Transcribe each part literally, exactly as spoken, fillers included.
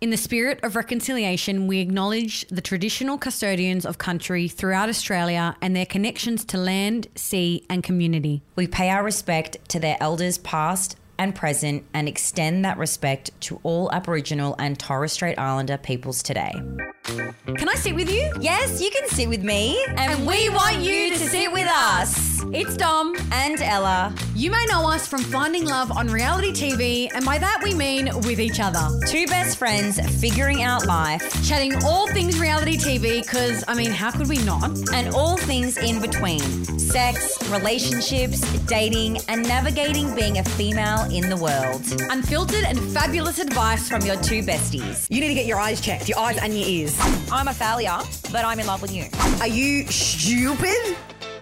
In the spirit of reconciliation, we acknowledge the traditional custodians of country throughout Australia and their connections to land, sea and community. We pay our respect to their elders past and present and extend that respect to all Aboriginal and Torres Strait Islander peoples today. Can I sit with you? Yes, you can sit with me. And, And we want you to sit with us. It's Dom. And Ella. You may know us from Finding Love on reality T V, and by that we mean with each other. Two best friends figuring out life. Chatting all things reality T V, because, I mean, how could we not? And all things in between. Sex, relationships, dating, and navigating being a female in the world. Unfiltered and fabulous advice from your Two besties. You need to get your eyes checked, your eyes and your ears. I'm a failure, but I'm in love with you. Are you stupid?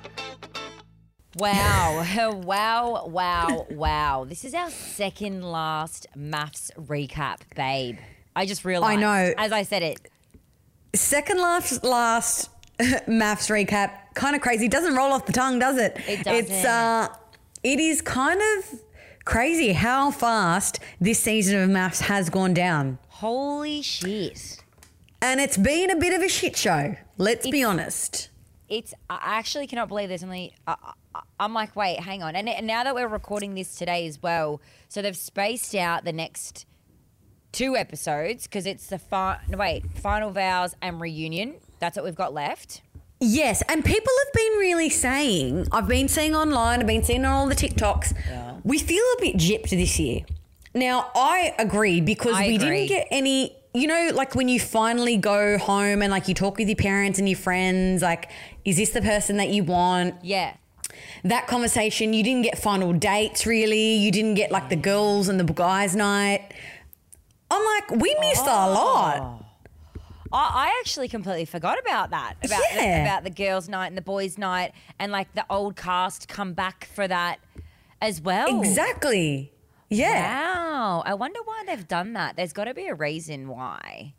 Wow, wow, wow, wow. This is our second last maths recap, babe. I just realised. I know. As I said it. Second last last maths recap, kind of crazy. Doesn't roll off the tongue, does it? It doesn't. It's uh, it is kind of crazy how fast this season of maths has gone down. Holy shit. And it's been a bit of a shit show. Let's It's- be honest. It's, I actually cannot believe there's only, I, I, I'm like, wait, hang on. And, and now that we're recording this today as well, so they've spaced out the next two episodes because it's the, fi- no, wait, Final Vows and Reunion. That's what we've got left. Yes, and people have been really saying, I've been seeing online, I've been seeing on all the TikToks, Yeah. we feel a bit gypped this year. Now, I agree because I we agree. didn't get any, you know, like when you finally go home and like you talk with your parents and your friends, like, is this the person that you want? Yeah. That conversation, you didn't get final dates really. You didn't get like the girls and the guys' night. I'm like, we missed a lot. I, I actually completely forgot about that. About, Yeah. the, about the girls' night and the boys' night and like the old cast come back for that as well. Exactly. Yeah. Wow. I wonder why they've done that. There's got to be a reason why.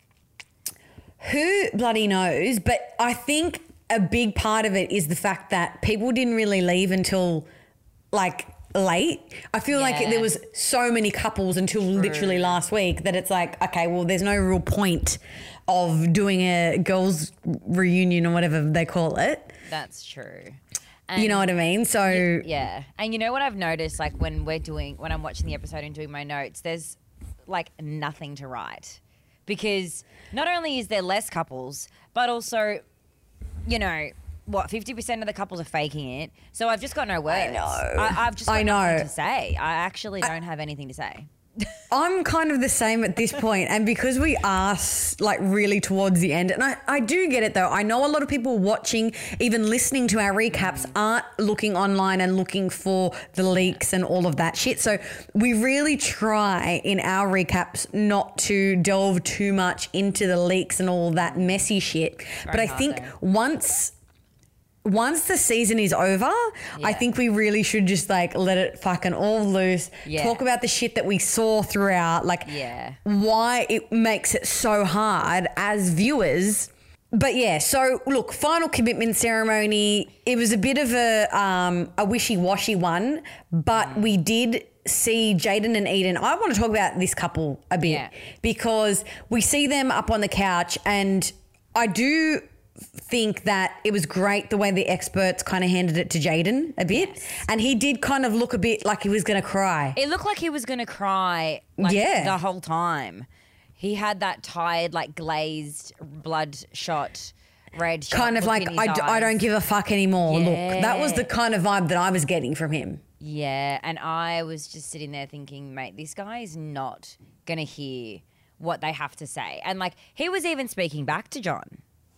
Who bloody knows? But I think a big part of it is the fact that people didn't really leave until like late. I feel like Yeah. there was so many couples until literally last week that it's like, okay, well, there's no real point of doing a girls reunion or whatever they call it. That's true. You know what I mean? So Yeah. And you know what I've noticed, like when we're doing, when I'm watching the episode and doing my notes, there's like nothing to write because not only is there less couples, but also, you know, what, fifty percent of the couples are faking it. So I've just got no words. I know. I, I've just got I nothing know. to say. I actually don't have anything to say. I'm kind of the same at this point, and because we are s- like really towards the end, and I, I do get it though. I know a lot of people watching, even listening to our recaps, aren't looking online and looking for the leaks and all of that shit. So we really try in our recaps not to delve too much into the leaks and all that messy shit. But I hard think though. once once the season is over, I think we really should just like let it fucking all loose. Yeah. Talk about the shit that we saw throughout, like Yeah. why it makes it so hard as viewers. But yeah, so look, final commitment ceremony, it was a bit of a um, a wishy-washy one, but we did see Jaden and Eden. I want to talk about this couple a bit Yeah. because we see them up on the couch, and I do think that it was great the way the experts kind of handed it to Jaden a bit. Yes. And he did kind of look a bit like he was going to cry. It looked like he was going to cry like Yeah. the whole time. He had that tired, like glazed, bloodshot, red shot Kind of look like, in his I, d- I eyes. don't give a fuck anymore. Look, that was Yeah. the kind of vibe that I was getting from him. Yeah, and I was just sitting there thinking, mate, this guy is not going to hear what they have to say. And like, he was even speaking back to John.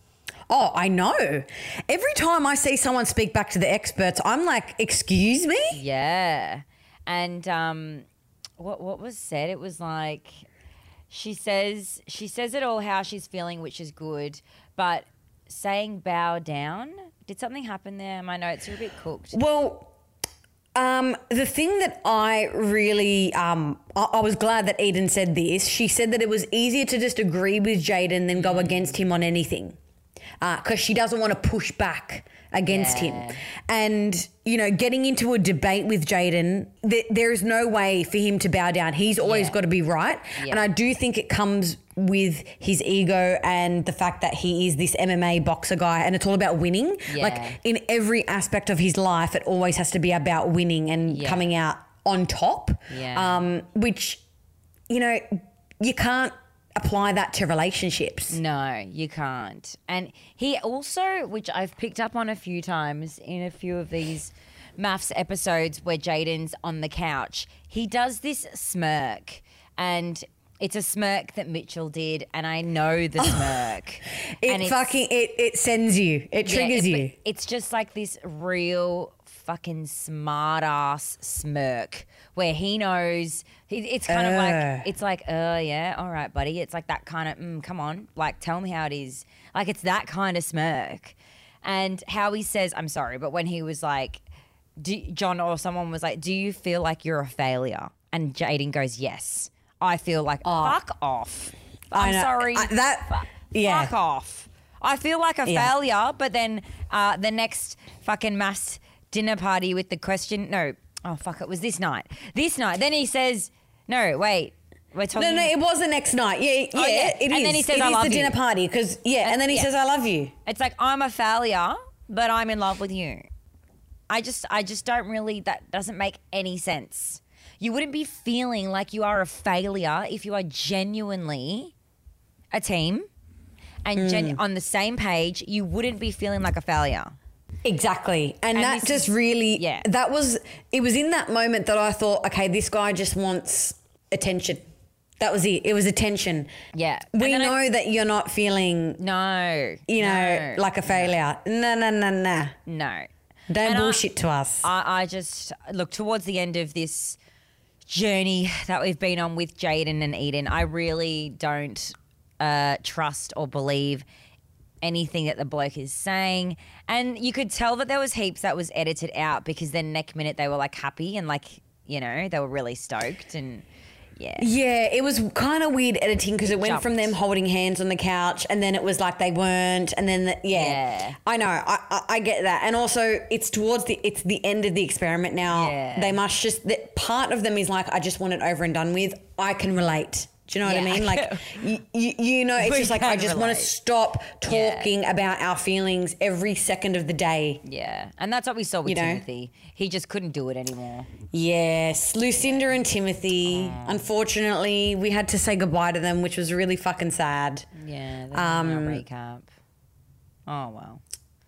Oh, I know. Every time I see someone speak back to the experts, I'm like, excuse me? Yeah. And um, what what was said? It was like, she says she says it all how she's feeling, which is good, but saying bow down. Did something happen there? My notes are a bit cooked. Well, um, the thing that I really, um, I, I was glad that Eden said this. She said that it was easier to just agree with Jaden than go against him on anything, because she doesn't want to push back against Yeah. him. And, you know, getting into a debate with Jaden, th- there is no way for him to bow down. He's always Yeah. got to be right. Yeah. And I do think it comes with his ego and the fact that he is this M M A boxer guy and it's all about winning. Yeah. Like in every aspect of his life, it always has to be about winning and Yeah. coming out on top. Yeah. Um, which, you know, you can't apply that to relationships. No, you can't. And he also, which I've picked up on a few times in a few of these maths episodes where Jaden's on the couch, he does this smirk, and it's a smirk that Mitchell did, and I know the smirk. It and it's- fucking it, it sends you. It yeah, triggers it- you. but It's just like this real fucking smart ass smirk where he knows he, it's kind of Uh. like it's like uh yeah, all right buddy, it's like that kind of mm, come on, like tell me how it is, like it's that kind of smirk. And how he says I'm sorry, but when he was like do, John or someone was like, do you feel like you're a failure? And Jaden goes, yes, I feel like fuck off. I I'm know. sorry, I- that- Fu- yeah. fuck off. I feel like a Yeah. failure, but then uh, the next fucking mass dinner party with the question, no, oh fuck, it was this night. This night. Then he says, no, wait, we're talking. No, no, it was the next night. Yeah, yeah, Oh, yeah. it is. And then he says, it "I is love the you." dinner party because yeah, and then he yeah. says, "I love you." It's like I'm a failure, but I'm in love with you. I just, I just don't really. That doesn't make any sense. You wouldn't be feeling like you are a failure if you are genuinely a team and Mm. gen- on the same page. You wouldn't be feeling like a failure. Exactly. And, And that this just is- really, yeah. that was, it was in that moment that I thought, okay, this guy just wants attention. That was it. It was attention. Yeah. We And then know I- that you're not feeling, No. you know, no, like a failure. No, no, no, no. no. Don't And I- bullshit to us. I, I just look towards the end of this journey that we've been on with Jaden and Eden. I really don't uh, trust or believe anything that the bloke is saying. And you could tell that there was heaps that was edited out because then next minute they were like happy and like, you know, they were really stoked and yeah. Yeah, it was kind of weird editing because it went from jumped. them holding hands on the couch and then it was like they weren't and then the, yeah. Yeah. I know, I, I, I get that, and also it's towards the it's the end of the experiment now. Yeah. They must just the, part of them is like I just want it over and done with. I can relate. Do you know what Yeah. I mean? Like you, you, you know, it's We just like I can just want relate. to stop Yeah. talking about our feelings every second of the day. Yeah. And that's what we saw with You know? Timothy. He just couldn't do it anymore. Yes, Lucinda and Timothy. Unfortunately, we had to say goodbye to them, which was really fucking sad. Yeah. That's Um, our recap. Oh, well.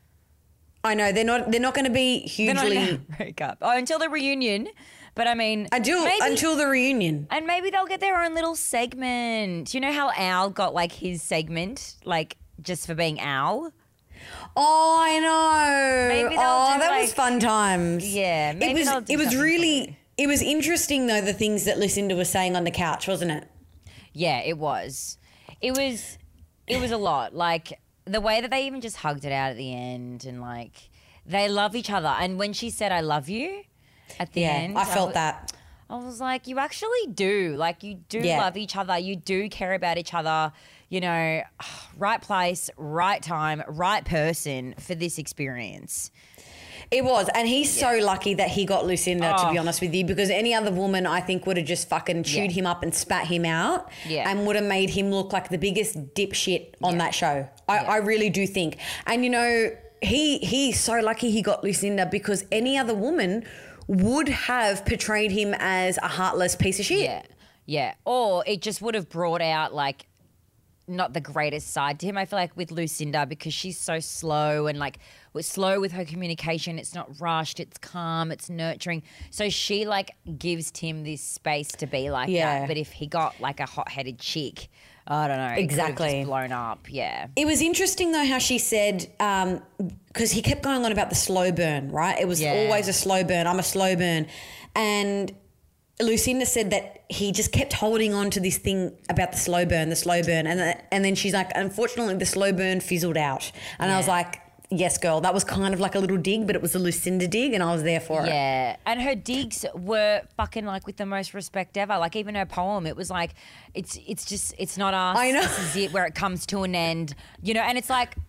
I know they're not. They're not going to be They're not hugely gonna break up. Oh, until the reunion. But I mean, until maybe, until the reunion. and maybe they'll get their own little segment. You know how Al got like his segment, like just for being Al. Oh, I know. Maybe they'll oh, do, that was like- fun times. Yeah, it maybe was. they'll do It was something really. funny. It was interesting though the things that Lucinda was saying on the couch, wasn't it? Yeah, it was. It was. It was a lot. Like the way that they even just hugged it out at the end, and like they love each other. And when she said "I love you" at the Yeah, end, I felt wa- that. I was like, you actually do. Like, you do Yeah. love each other. You do care about each other. You know, right place, right time, right person for this experience. It was, and he's so lucky that he got Lucinda. To be Oh. honest with you, because any other woman, I think, would have just fucking chewed Yeah. him up and spat him out, Yeah. and would have made him look like the biggest dipshit on Yeah. that show. I, Yeah. I really do think, and you know, he he's so lucky he got Lucinda because any other woman would have portrayed him as a heartless piece of shit. Yeah. Yeah. Or it just would have brought out, like, not the greatest side to him. I feel like with Lucinda, because she's so slow and like was slow with her communication. It's not rushed. It's calm. It's nurturing. So she like gives Tim this space to be like Yeah. that. But if he got like a hot-headed chick, I don't know. It could have Exactly. just blown up. Yeah. It was interesting though how she said, because he kept going on about the slow burn, right? It was Yeah. always a slow burn. I'm a slow burn. And Lucinda said that he just kept holding on to this thing about the slow burn, the slow burn. And, the, and then she's like, unfortunately, the slow burn fizzled out. And I was Yeah. like, yes, girl, that was kind of like a little dig, but it was a Lucinda dig and I was there for it. Yeah, and her digs were fucking like with the most respect ever. Like even her poem, it was like, it's it's just it's not us. I know. This is it where it comes to an end, you know. And it's like,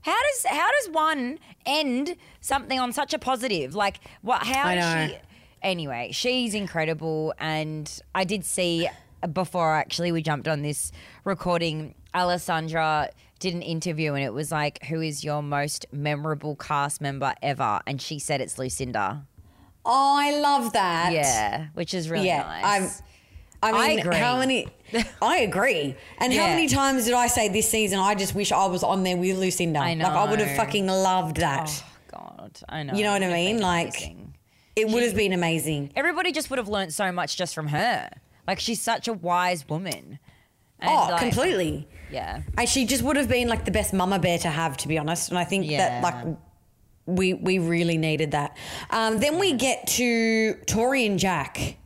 How does how does one end something on such a positive? Like what? How I does know. she? Anyway, she's incredible, and I did see before actually we jumped on this recording. Alessandra did an interview, and it was like, "Who is your most memorable cast member ever?" And she said it's Lucinda. Oh, I love that. Yeah, which is really Yeah, nice. I I mean, agree. how many? I agree. And how Yeah. many times did I say this season? I just wish I was on there with Lucinda. I Like I would have know. fucking loved that. Oh God, I know. You know what I It would have mean? been Like- amazing. It would have been amazing. Everybody just would have learnt so much just from her. Like she's such a wise woman. And, Oh, like, completely. Yeah. And she just would have been like the best mama bear to have, to be honest. And I think Yeah. that like we we really needed that. Um, then we get to Tori and Jack,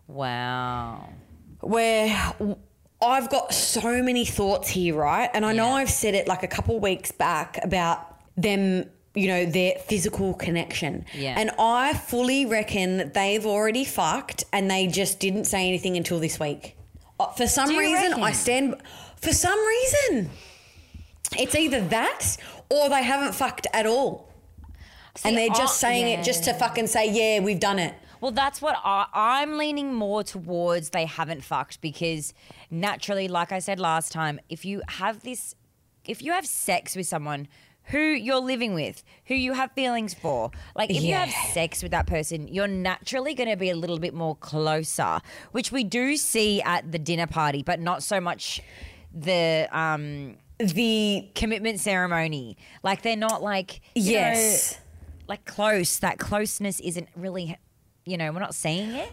Wow. where I've got so many thoughts here, right? And I know Yeah. I've said it like a couple weeks back about them, you know, their physical connection. Yeah. And I fully reckon that they've already fucked and they just didn't say anything until this week. Uh, For some Do you reason, I reckon? stand. For some reason, it's either that or they haven't fucked at all. See, and they're just I- saying it just to yeah. fucking say, yeah, we've done it. Well, that's what I, I'm leaning more towards. They haven't fucked because naturally, like I said last time, if you have this, if you have sex with someone who you're living with, who you have feelings for, like if you Yeah. have sex with that person, you're naturally going to be a little bit more closer, which we do see at the dinner party, but not so much the um, The commitment ceremony. Like they're not like you yes. know, like close. That closeness isn't really, you know, we're not seeing it.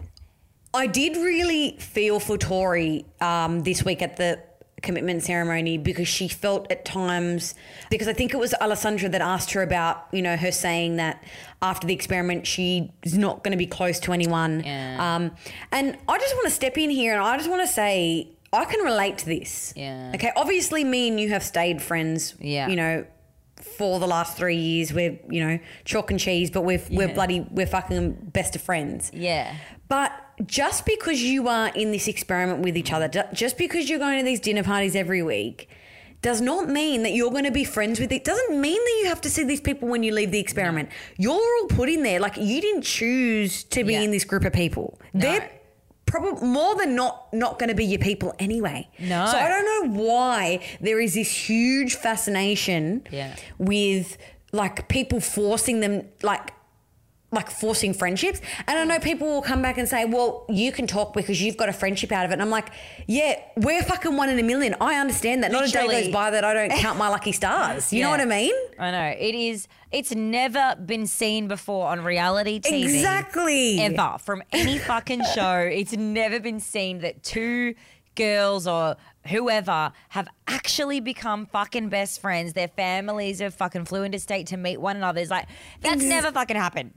I did really feel for Tori um, this week at the commitment ceremony because she felt at times, because I think it was Alessandra that asked her about, you know, her saying that after the experiment she's not going to be close to anyone. Yeah. Um, and I just want to step in here and I just want to say I can relate to this. Yeah. Okay, obviously me and you have stayed friends, Yeah. you know, for the last three years. We're, you know, chalk and cheese, but we're, we're Yeah. bloody, we're fucking best of friends. Yeah. But just because you are in this experiment with each other, ju- just because you're going to these dinner parties every week, does not mean that you're going to be friends with it. Doesn't mean that you have to see these people when you leave the experiment. You're all put in there. Like you didn't choose to be Yeah. in this group of people. They're probably more than not not going to be your people anyway. No. So I don't know why there is this huge fascination Yeah. with like people forcing them like like forcing friendships. And I know people will come back and say, well, you can talk because you've got a friendship out of it. And I'm like, yeah, we're fucking one in a million. I understand that. Not a day Literally. goes by that I don't count my lucky stars. You know Yeah. what I mean? I know. It is, it's never been seen before on reality T V. Exactly. Ever. From any fucking show. It's never been seen that two girls or whoever have actually become fucking best friends. Their families have fucking flew into state to meet one another. It's like, that's Ex- never fucking happened.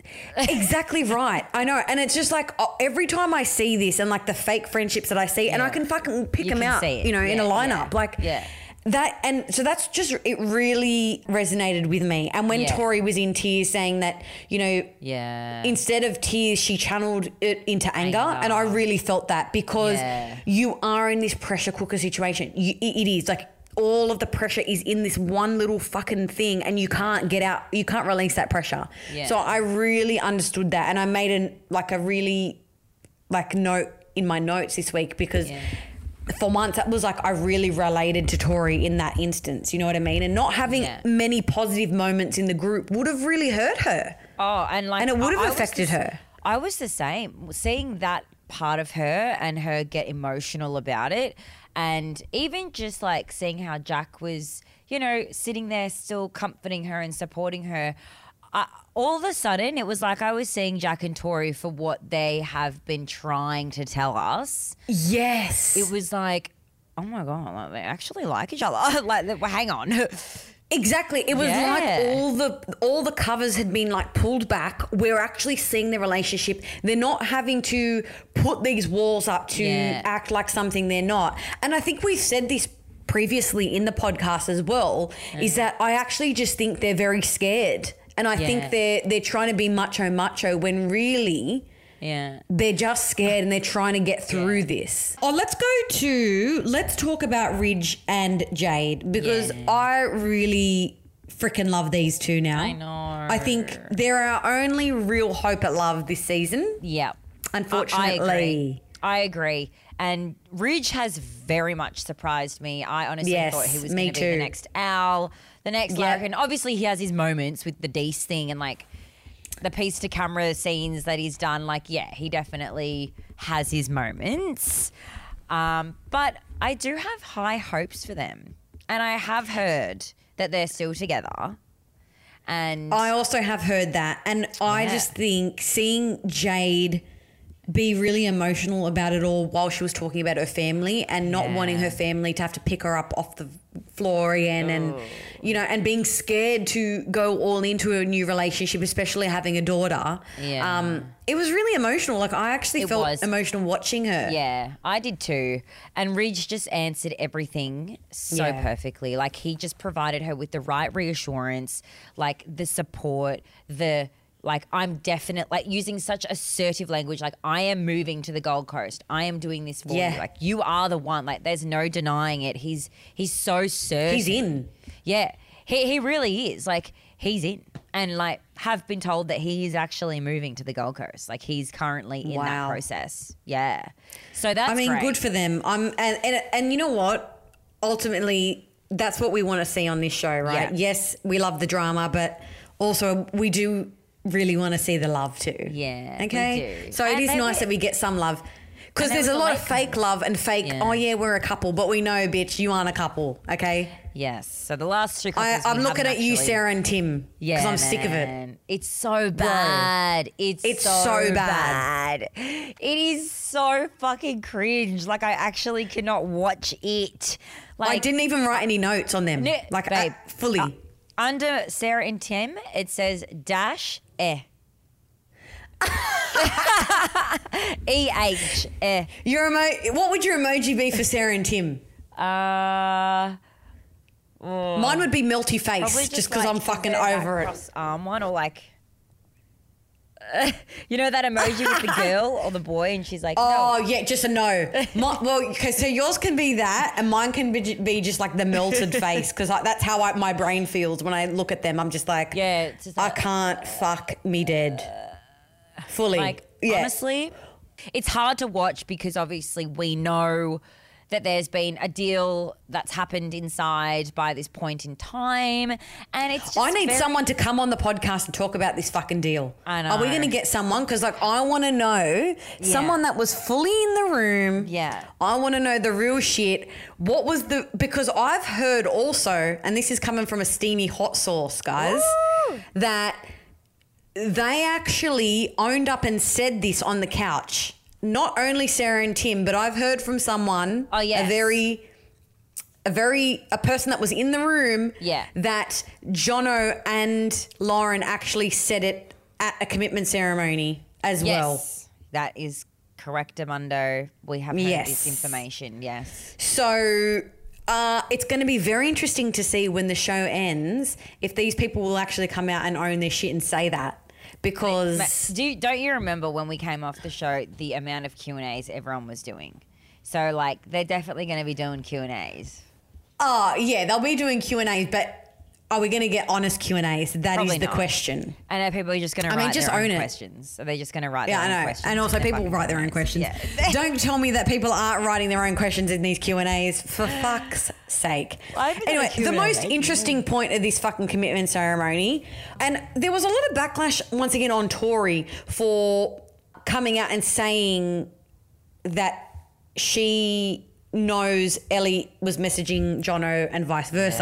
Exactly right. I know. And it's just like oh, every time I see this and like the fake friendships that I see, and I Yeah. can fucking pick You them can out, see it. you know, in a Yeah, lineup. yeah, Like yeah. that. And so that's just, it really resonated with me. And when Yeah. Tori was in tears saying that, you know, Yeah. instead of tears, she channeled it into anger. Anger. And I really felt that because Yeah. you are in this pressure cooker situation. You, it it is like all of the pressure is in this one little fucking thing and you can't get out. You can't release that pressure. Yeah. So I really understood that. And I made an like a really like note in my notes this week because Yeah. for once that was like I really related to Tori in that instance. You know what I mean? And not having Yeah. many positive moments in the group would have really hurt her. Oh, and like, And it would have I- I was affected the s- her. I was the same. Seeing that part of her and her get emotional about it, and even just like seeing how Jack was, you know, sitting there still comforting her and supporting her. I, all of a sudden, it was like I was seeing Jack and Tori for what they have been trying to tell us. Yes. It was like, oh my god, like, they actually like each other. Like, well, hang on. Exactly. It was Yeah. like all the all the covers had been like pulled back. We're actually seeing their relationship. They're not having to put these walls up to Yeah. act like something they're not. And I think we've said this previously in the podcast as well, is that I actually just think they're very scared. And I Yeah. think they're they're trying to be macho macho when really Yeah. they're just scared and they're trying to get through this. Oh, let's go to, let's talk about Ridge and Jade because Yeah. I really freaking love these two now. I know. I think they're our only real hope at love this season. Yeah. Unfortunately. I agree. I agree. And Ridge has very much surprised me. I honestly Yes, thought he was me going to be the too. next Al, the next Yep. Larrikin. Obviously, he has his moments with the Deese thing and like the piece to camera scenes that he's done. Like, yeah, he definitely has his moments. Um, but I do have high hopes for them. And I have heard that they're still together. And I also have heard that. And I Yeah. just think seeing Jade be really emotional about it all while she was talking about her family and not Yeah. wanting her family to have to pick her up off the floor again and, you know, and being scared to go all into a new relationship, especially having a daughter. Yeah. Um, it was really emotional. Like I actually It felt was. emotional watching her. Yeah, I did too. And Ridge just answered everything so Yeah. perfectly. Like he just provided her with the right reassurance, like the support, the like I'm definite, like using such assertive language, like I am moving to the Gold Coast. I am doing this for Yeah. you. Like you are the one. Like there's no denying it. He's he's so certain. He's in. Yeah, he he really is. Like he's in, and like have been told that he is actually moving to the Gold Coast. Like he's currently in that Wow. process. Yeah, so that's I mean, great. good for them. Um, and, and and you know what? Ultimately, that's what we want to see on this show, right? Yeah. Yes, we love the drama, but also we do really want to see the love too. Yeah, we Okay. do. So And it is they nice were- that we get some love. Because And there there's a was a lot late of fake love and fake, Yeah. oh yeah, we're a couple, but we know, bitch, you aren't a couple, okay? Yes. So the last two I, couples we I'm looking haven't at you, actually- Sarah and Tim, because Yeah, I'm sick of it. man. It's so bad. It's It's so, so bad. It is so fucking cringe. Like I actually cannot watch it. Like I didn't even write any notes on them, Ne- like babe, uh, fully. uh, under Sarah and Tim, it says dash eh. E H eh. Your emo- what would your emoji be for Sarah and Tim? Uh, Mine would be melty face, probably just because like I'm fucking the back over it. cross arm one or like. You know that emoji with the girl or the boy, and she's like, Oh no. yeah, just a no. My, well, okay, so yours can be that, and mine can be, be just like the melted face, because that's how I, my brain feels when I look at them. I'm just like, Yeah, it's just I like- can't fuck me dead. Fully, Like, yeah. honestly, it's hard to watch because obviously we know that there's been a deal that's happened inside by this point in time. And it's just I need very- someone to come on the podcast and talk about this fucking deal. I Are we know. going to get someone? Because like I want to know someone that was fully in the room. Yeah. I want to know the real shit. What was the? Because I've heard also, and this is coming from a steamy hot source, guys, Woo! that they actually owned up and said this on the couch. Not only Sarah and Tim, but I've heard from someone, Oh, yes. a very, a very, a person that was in the room, Yeah. that Jono and Lauren actually said it at a commitment ceremony as well. Yes, that is correct, Amundo. We have heard Yes. this information, yes. So uh, it's going to be very interesting to see when the show ends if these people will actually come out and own their shit and say that. Because Ma- Do you, don't you remember when we came off the show, the amount of Q and A's everyone was doing? So, like, they're definitely going to be doing Q and A's. oh yeah, they'll be doing Q and A's, but are we going to get honest Q and A's? That Probably is the not. question. I know people are just going to I mean, write just their own own it. questions. Are they just going to write Yeah, their I own know. questions? And also in their people fucking write their own Q and A's? questions. Yeah. Don't tell me that people aren't writing their own questions in these Q and A's, for fuck's sake. I haven't done a Anyway, Q the and A, most thank you. interesting point of this fucking commitment ceremony, and there was a lot of backlash once again on Tori for coming out and saying that she knows Ellie was messaging Jono and vice versa.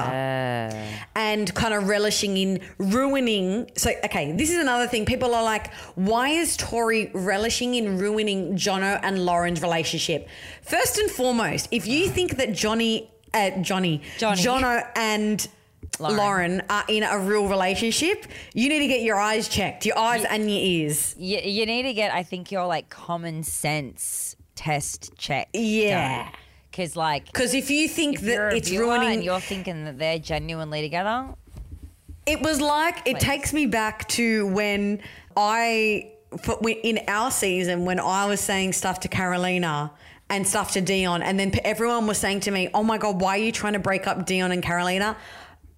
And kind of relishing in ruining. So, okay, this is another thing. People are like, why is Tori relishing in ruining Jono and Lauren's relationship? First and foremost, if you think that Johnny, uh, Johnny, Johnny. Jono and Lauren. Lauren. are in a real relationship, you need to get your eyes checked, your eyes and your ears. You, you need to get, I think, your, like, common sense test check. Yeah. Because, like, Because if you think if you're that a it's viewer ruining, and you're thinking that they're genuinely together, it was like, it Please. takes me back to when I, for- when- in our season, when I was saying stuff to Carolina and stuff to Dion, and then p- everyone was saying to me, oh my God, why are you trying to break up Dion and Carolina?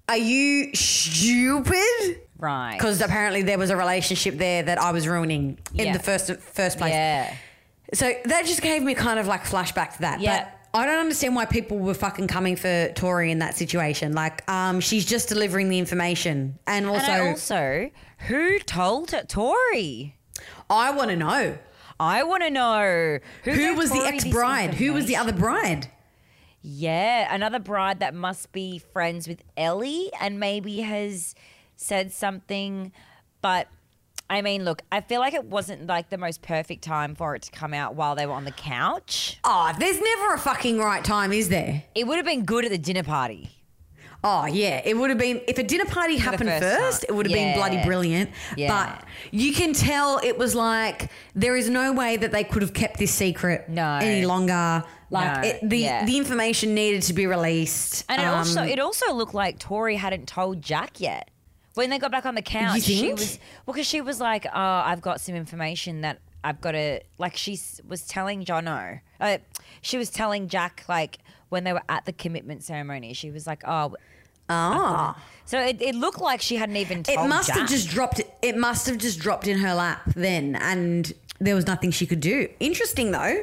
are you stupid? Right. Because apparently there was a relationship there that I was ruining in Yeah. the first first place. Yeah. So that just gave me kind of like flashback to that. Yeah. But I don't understand why people were fucking coming for Tori in that situation. Like, um, she's just delivering the information. And also, And I also, who told Tori? I want to know. I want to know who, Who gave was the Tori this ex-bride? Who was the other information? bride? Yeah, another bride that must be friends with Ellie and maybe has said something. But I mean, look, I feel like it wasn't like the most perfect time for it to come out while they were on the couch. Oh, there's never a fucking right time, is there? It would have been good at the dinner party. Oh, yeah. It would have been, if a dinner party happened first first, time. it would have Yeah. been bloody brilliant. Yeah. But you can tell it was like, there is no way that they could have kept this secret No. any longer. Like, No. it, the, Yeah. the information needed to be released. And it Um, also it also looked like Tori hadn't told Jack yet. When they got back on the couch, she think? was well, because she was like, "Oh, I've got some information that I've got to." Like she s- was telling Jono, uh, she was telling Jack like when they were at the commitment ceremony. She was like, "Oh." Ah. So it, it looked like she hadn't even told It must Jack. have just dropped. It must have just dropped in her lap then, and there was nothing she could do. Interesting though.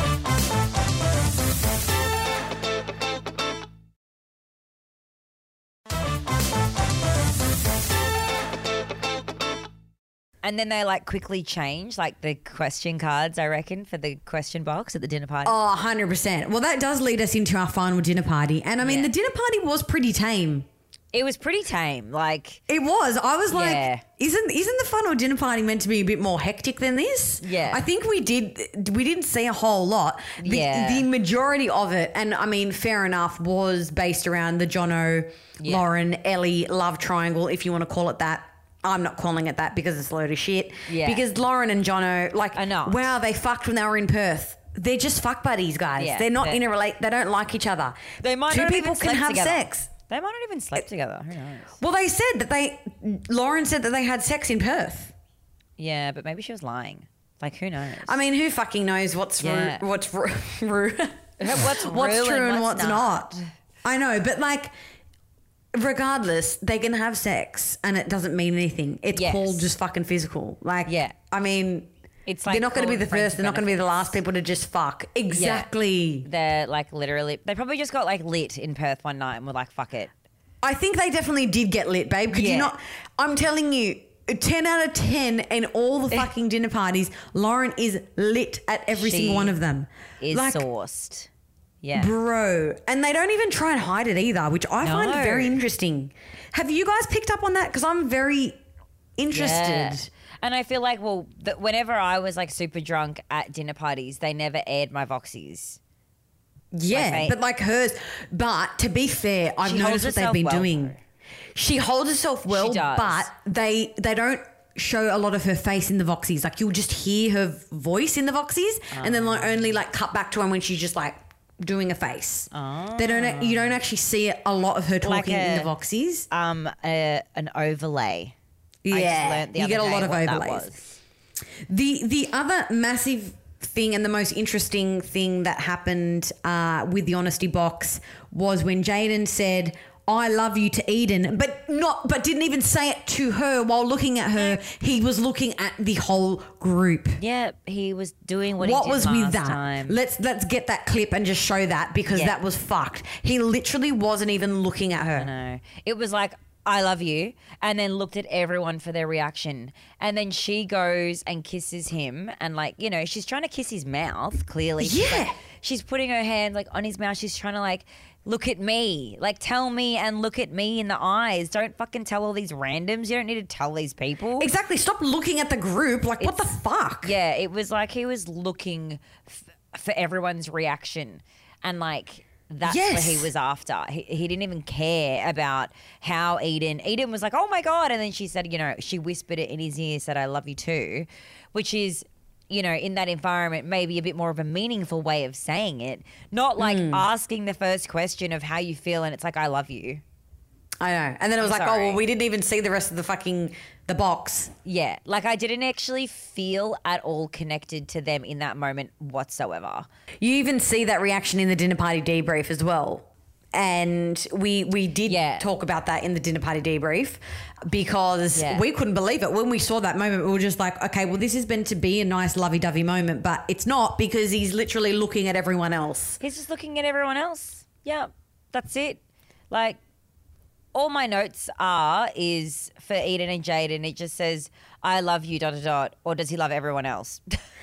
And then they like quickly changed like the question cards, I reckon, for the question box at the dinner party. Oh, one hundred percent. Well, that does lead us into our final dinner party, and I mean, Yeah. the dinner party was pretty tame. It was pretty tame. Like, It was. I was like, Yeah. isn't isn't the final dinner party meant to be a bit more hectic than this? Yeah. I think we did. We didn't see a whole lot. The, Yeah. the majority of it, and I mean, fair enough, was based around the Jono, Yeah. Lauren, Ellie love triangle, if you want to call it that. I'm not calling it that because it's a load of shit. Yeah. Because Lauren and Jono, like, Are not. wow, they fucked when they were in Perth. They're just fuck buddies, guys. Yeah, they're not they're- in a relate. They don't like each other. they might Two not people even can slept have together. sex. They might not even slept together. Who knows? Well, they said that they, Lauren said that they had sex in Perth. Yeah, but maybe she was lying. Like, who knows? I mean, who fucking knows what's Yeah. ru- what's ru- ru- What's what's real true and and what's what's not. not. I know, but like, regardless, they can have sex and it doesn't mean anything. It's Yes. called just fucking physical. Like, Yeah. I mean, It's like they're not going to be calling the friends first. They're not going to be the last benefits. people to just fuck. Exactly. They're like literally, they probably just got like lit in Perth one night and were like, fuck it. I think they definitely did get lit, babe. Could Yeah. you not? I'm telling you, ten out of ten in all the fucking dinner parties, Lauren is lit at every She single one of them. Is Like, sourced. Yeah. bro. And they don't even try and hide it either, which I find No. very interesting. Have you guys picked up on that? Because I'm very interested. Yeah. And I feel like, well, that whenever I was like super drunk at dinner parties, they never aired my Voxies. Yeah, Like, they- but like hers. But to be fair, I've She noticed holds what they've herself been well, doing. though. She holds herself well, She does. but they they don't show a lot of her face in the Voxies. Like you'll just hear her voice in the Voxies, and then like only like cut back to her when she's just like doing a face. They don't. You don't actually see a lot of her Like talking in a- the Voxies. Um, a, an overlay. I just Yeah, learnt the you other get a day lot of what that overlays. was. The the other massive thing and the most interesting thing that happened uh, with the honesty box was when Jaden said, "I love you" to Eden, but not but didn't even say it to her while looking at her. He was looking at the whole group. Yeah, he was doing what, What he did was last with that? time. Let's let's get that clip and just show that because Yeah. that was fucked. He literally wasn't even looking at her. No, it was like, I love you, and then looked at everyone for their reaction. And then she goes and kisses him, and like, you know, she's trying to kiss his mouth, clearly. She's Yeah. like- she's putting her hand like on his mouth. She's trying to like, look at me. Like, tell me and look at me in the eyes. Don't fucking tell all these randoms. You don't need to tell these people. Exactly. Stop looking at the group. Like, what the It's- fuck? Yeah, it was like he was looking f- for everyone's reaction, and like that's what Yes. he was after. He, he didn't even care about how Eden. Eden was like, "Oh my god," and then she said, you know, she whispered it in his ear, said, "I love you too," which is, you know, in that environment, maybe a bit more of a meaningful way of saying it, not like Hmm. asking the first question of how you feel, and it's like, "I love you." I know. And then it was I'm like, oh, sorry. well, we didn't even see the rest of the fucking the box. Yeah, like I didn't actually feel at all connected to them in that moment whatsoever. You even see that reaction in the dinner party debrief as well. and we we did Yeah. talk about that in the dinner party debrief because Yeah. we couldn't believe it. When we saw that moment, we were just like, okay, well, this is meant to be a nice lovey-dovey moment, but it's not because he's literally looking at everyone else. He's just looking at everyone else. Yeah, that's it. Like, all my notes are is for Eden and Jade, and it just says, I love you, dot, dot, dot, or does he love everyone else?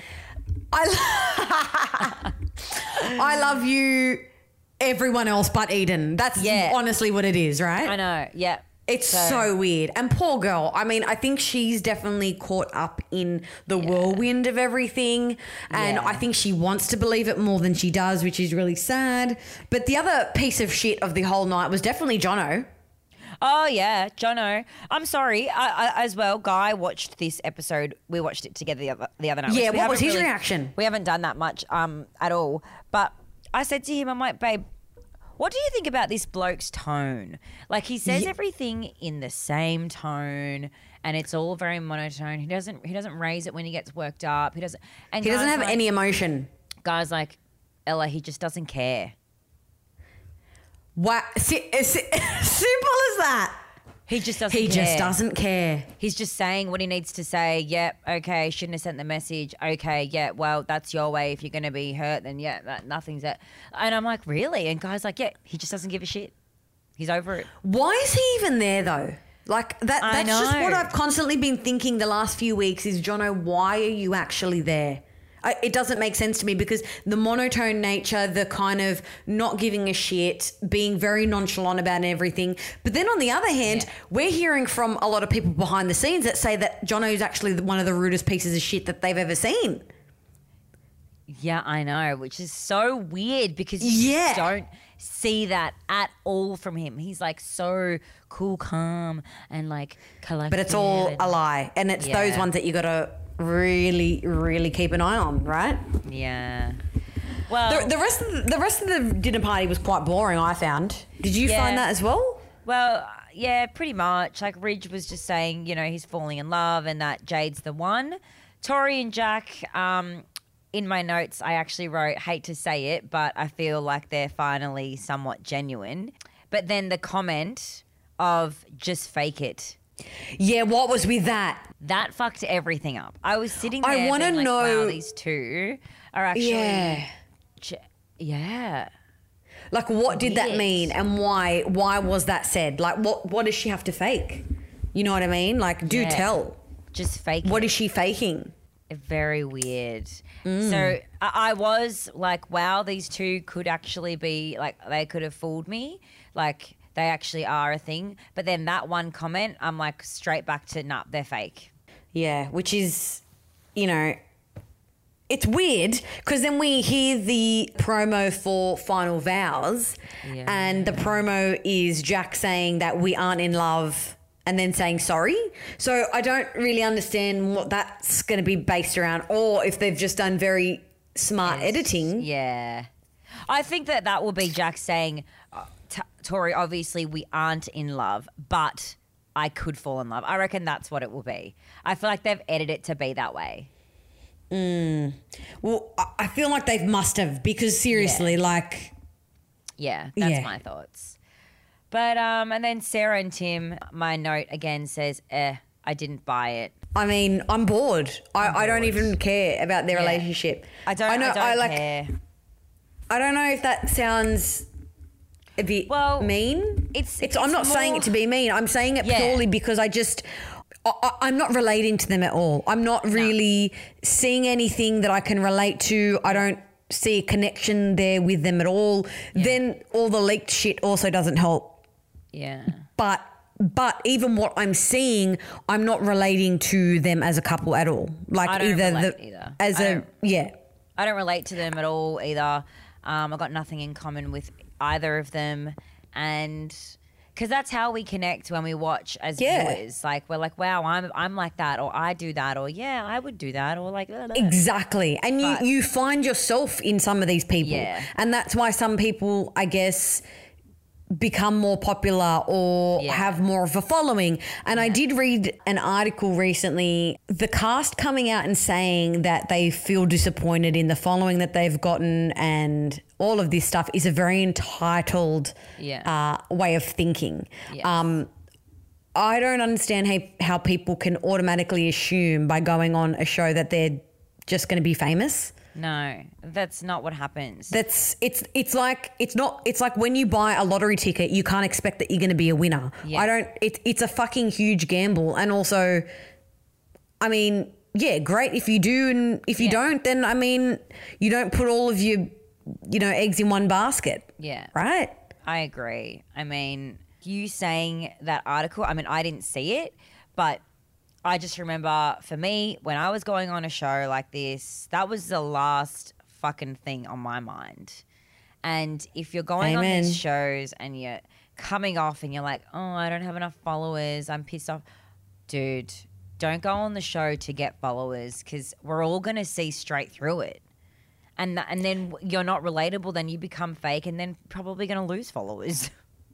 I, I love you, everyone else but Eden. That's Yeah. honestly what it is, right? I know, yeah. It's so, weird. And poor girl. I mean, I think she's definitely caught up in the whirlwind of everything. And Yeah. I think she wants to believe it more than she does, which is really sad. But the other piece of shit of the whole night was definitely Jono. Oh, yeah, Jono. I'm sorry, I, I, as well, Guy watched this episode. We watched it together the other, the other night. Yeah, which we what was haven't his reaction? We haven't done that much um, at all. But I said to him, I'm like, babe, what do you think about this bloke's tone? Like, he says Yeah. everything in the same tone, and it's all very monotone. He doesn't he doesn't raise it when he gets worked up. He doesn't. And He doesn't Guy's have like- any emotion. Guys like, Ella, he just doesn't care. Wow. Si- si- simple as that. He just doesn't He care. just doesn't care. He's just saying what he needs to say. Yep, okay, shouldn't have sent the message. Okay, yeah, well, that's your way. If you're going to be hurt, then yeah, that, nothing's that. And I'm like, really? And Guy's like, yeah, he just doesn't give a shit. He's over it. Why is he even there though? Like that I that's just what know. I've constantly been thinking the last few weeks is, Jono, why are you actually there? I, it doesn't make sense to me because the monotone nature, the kind of not giving a shit, being very nonchalant about everything. But then on the other hand, Yeah. we're hearing from a lot of people behind the scenes that say that Jono's actually one of the rudest pieces of shit that they've ever seen. Yeah, I know, which is so weird because you Yeah. just don't see that at all from him. He's like so cool, calm, and like collected. But it's all and- a lie. And it's those Yeah. ones that you got to really, really keep an eye on, right? Yeah. Well, The, the rest of the, the rest of the dinner party was quite boring, I found. Did you Yeah. find that as well? Well, yeah, pretty much. Like Ridge was just saying, you know, he's falling in love and that Jade's the one. Tori and Jack, um, in my notes, I actually wrote, hate to say it, but I feel like they're finally somewhat genuine. But then the comment of just fake it, Yeah, what was with that? that fucked everything up. I was sitting I there wanna being like, know- wow, these two are actually... Yeah. ge- yeah. Like, what did that Weird. mean, and why? Why was that said? Like, what? What does she have to fake? You know what I mean? Like, do Yeah. tell. Just fake What it. is she faking? Very weird. Mm. So I, I was like, wow, these two could actually be like, they could have fooled me. Like, they actually are a thing. But then that one comment, I'm like, straight back to, nah, they're fake. Yeah, which is, you know, it's weird because then we hear the promo for Final Vows, Yeah. and the promo is Jack saying that we aren't in love and then saying sorry. So I don't really understand what that's going to be based around, or if they've just done very smart editing. Yeah. I think that that will be Jack saying, uh, T- Tori, obviously we aren't in love, but I could fall in love. I reckon that's what it will be. I feel like they've edited it to be that way. Well, I- I feel like they must have, because seriously, like, Yeah, that's Yeah. my thoughts. But um, and then Sarah and Tim, my note again says, eh, I didn't buy it. I mean, I'm bored. I, I don't even care about their Yeah. relationship. I don't. I, know. don't like. care. I don't know if that sounds a bit Well, mean. it's- It's. I'm it's not saying more- it to be mean. I'm saying it Yeah. purely because I just. I, I- I'm not relating to them at all. I'm not really seeing anything that I can relate to. I don't see a connection there with them at all. Then all the leaked shit also doesn't help. Yeah. But but even what I'm seeing, I'm not relating to them as a couple at all. Like I don't either relate the either. as I a don't- yeah. I don't relate to them at all either. Um, I've got nothing in common with either of them, and because that's how we connect when we watch as Yeah. viewers. Like we're like, wow, I'm I'm like that, or I do that, or yeah, I would do that, or like blah, blah. Exactly. And you, But- you find yourself in some of these people. Yeah. And that's why some people, I guess, become more popular or Yeah. have more of a following. And I did read an article recently, the cast coming out and saying that they feel disappointed in the following that they've gotten, and all of this stuff is a very entitled Yeah. uh, way of thinking. Yes. Um, I don't understand how, how people can automatically assume by going on a show that they're just going to be famous. No, that's not what happens. That's it's it's like it's not it's like when you buy a lottery ticket, you can't expect that you're going to be a winner. Yeah. I don't. It's it's a fucking huge gamble, and also, I mean, yeah, great if you do, and if you Yeah. don't, then I mean, you don't put all of your, you know, eggs in one basket. Yeah. Right. I agree. I mean, you saying that article, I mean, I didn't see it, but I just remember for me, when I was going on a show like this, that was the last fucking thing on my mind. And if you're going on Amen. these shows and you're coming off and you're like, oh, I don't have enough followers, I'm pissed off. Dude, don't go on the show to get followers, because we're all going to see straight through it. And, th- and then you're not relatable, then you become fake, and then probably going to lose followers.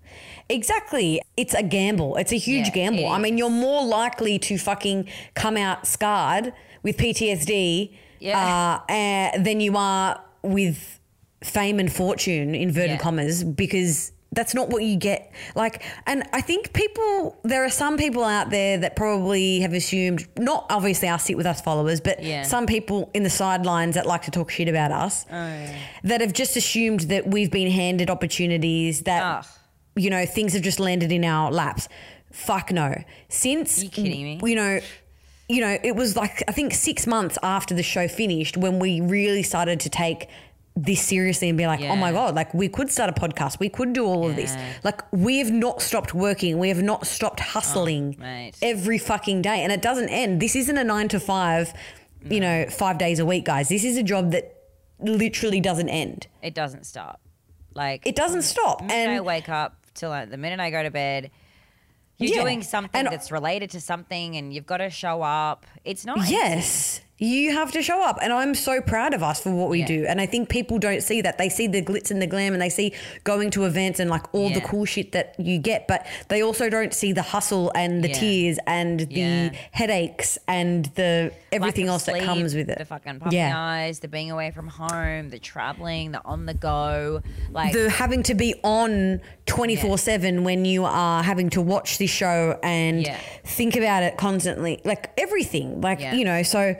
Exactly. It's a gamble. It's a huge Yeah, gamble. it I mean, is. you're more likely to fucking come out scarred with P T S D Yeah. uh, uh, than you are with fame and fortune, inverted Yeah. commas, because that's not what you get. Like, and I think people, there are some people out there that probably have assumed, not obviously our Sit With Us followers, but Yeah. some people in the sidelines that like to talk shit about us that have just assumed that we've been handed opportunities, that Ugh. you know, things have just landed in our laps. Fuck no. Since, You kidding me? you know, you know, it was like, I think six months after the show finished when we really started to take this seriously and be like, oh my Yeah. God, like we could start a podcast. We could do all of this. Yeah. Like we have not stopped working. We have not stopped hustling Oh, mate. every fucking day. And it doesn't end. This isn't a nine to five, you know, five days a week, guys. This is a job that literally doesn't end. It doesn't stop. Like It doesn't stop. The minute I And wake up till uh, the minute I go to bed, you're Yeah. doing something And- that's related to something, and you've got to show up. It's not easy. yes, you have to show up. And I'm so proud of us for what we Yeah. do. And I think people don't see that. They see the glitz and the glam and they see going to events and like all the Yeah. cool shit that you get. But they also don't see the hustle and the Yeah. tears and the Yeah. headaches and the everything Lack of else that sleep, comes with it. The fucking puppy Yeah. eyes, the being away from home, the traveling, the on the go. Like The having to be on twenty-four seven when you are having to watch this show and Yeah. think about it constantly, like everything, like, Yeah. you know, so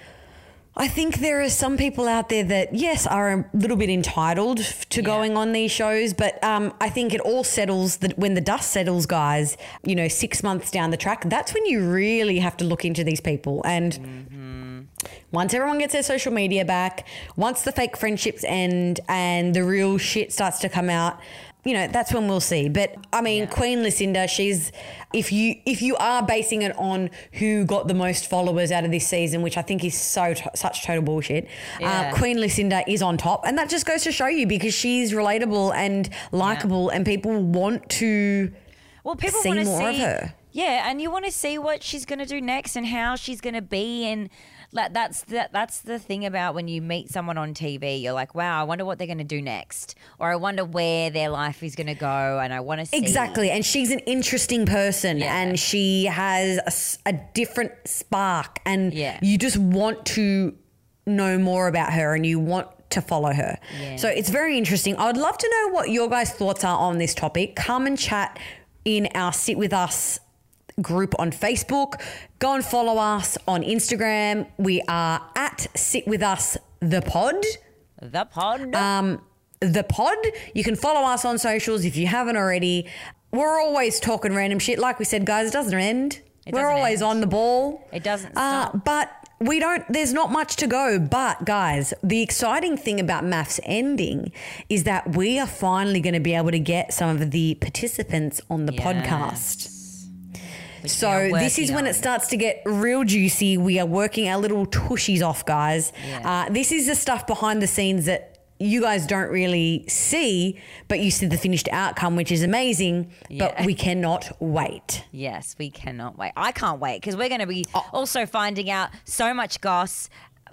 I think there are some people out there that, yes, are a little bit entitled to Yeah. going on these shows, but um, I think it all settles that when the dust settles, guys, you know, six months down the track, that's when you really have to look into these people. And Mm-hmm. once everyone gets their social media back, once the fake friendships end and the real shit starts to come out, you know, that's when we'll see. But I mean, Yeah. Queen Lucinda, she's if you if you are basing it on who got the most followers out of this season, which I think is so such total bullshit, Yeah. uh, Queen Lucinda is on top, and that just goes to show you because she's relatable and likable, and people want to. well, people see want to more see of her. Yeah, and you want to see what she's going to do next and how she's going to be, and like that's the, that's the thing about when you meet someone on T V. You're like, wow, I wonder what they're going to do next, or I wonder where their life is going to go, and I want to see Exactly. And she's an interesting person Yeah. and she has a s- a, different spark, and Yeah. you just want to know more about her and you want to follow her. Yeah. So it's very interesting. I would love to know what your guys' thoughts are on this topic. Come and chat in our Sit With Us group on Facebook. Go and follow us on Instagram. We are at Sit With Us the pod. the pod. Um, the pod. You can follow us on socials if you haven't already. We're always talking random shit. Like we said, guys, it doesn't end. It We're doesn't always end. on the ball. It doesn't Uh, stop. but we don't, there's not much to go. But guys, the exciting thing about M A F S ending is that we are finally going to be able to get some of the participants on the podcast. Which we So are this is working when on. it starts to get real juicy. We are working our little tushies off, guys. Yeah. Uh, this is the stuff behind the scenes that you guys don't really see, but you see the finished outcome, which is amazing. But Yeah. we cannot wait. Yes, we cannot wait. I can't wait because we're going to be Oh. also finding out so much goss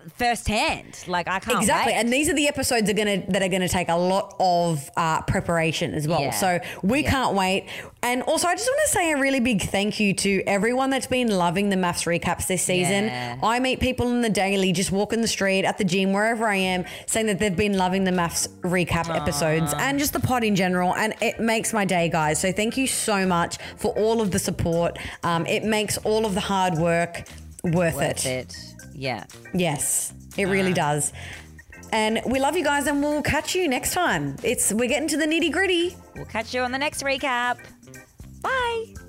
firsthand. Like I can't Exactly, wait. and these are the episodes are gonna that are gonna take a lot of uh, preparation as well. Yeah. So we Yeah. can't wait. And also, I just want to say a really big thank you to everyone that's been loving the maths recaps this season. Yeah. I meet people in the daily, just walking the street, at the gym, wherever I am, saying that they've been loving the maths recap episodes and just the pod in general, and it makes my day, guys. So thank you so much for all of the support. Um, it makes all of the hard work worth, Worth it. Yeah. Yes, it really does. And we love you guys, and we'll catch you next time. It's we're getting to the nitty gritty. We'll catch you on the next recap. Bye.